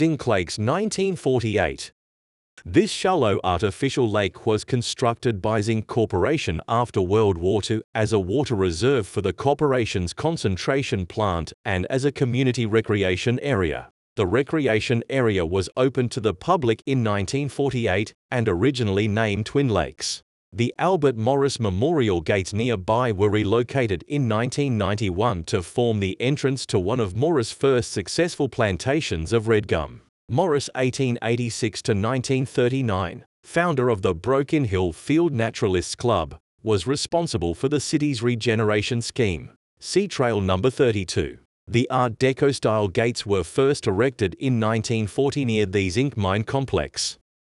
Zinc Lakes 1948. This shallow artificial lake was constructed by Zinc Corporation after World War II as a water reserve for the corporation's concentration plant and as a community recreation area. The recreation area was opened to the public in 1948 and originally named Twin Lakes. The Albert Morris Memorial Gates nearby were relocated in 1991 to form the entrance to one of Morris' first successful plantations of red gum. Morris, 1886 to 1939, founder of the Broken Hill Field Naturalists Club, was responsible for the city's regeneration scheme. See Trail number 32. The Art Deco-style gates were first erected in 1940 near the Zinc Mine Complex.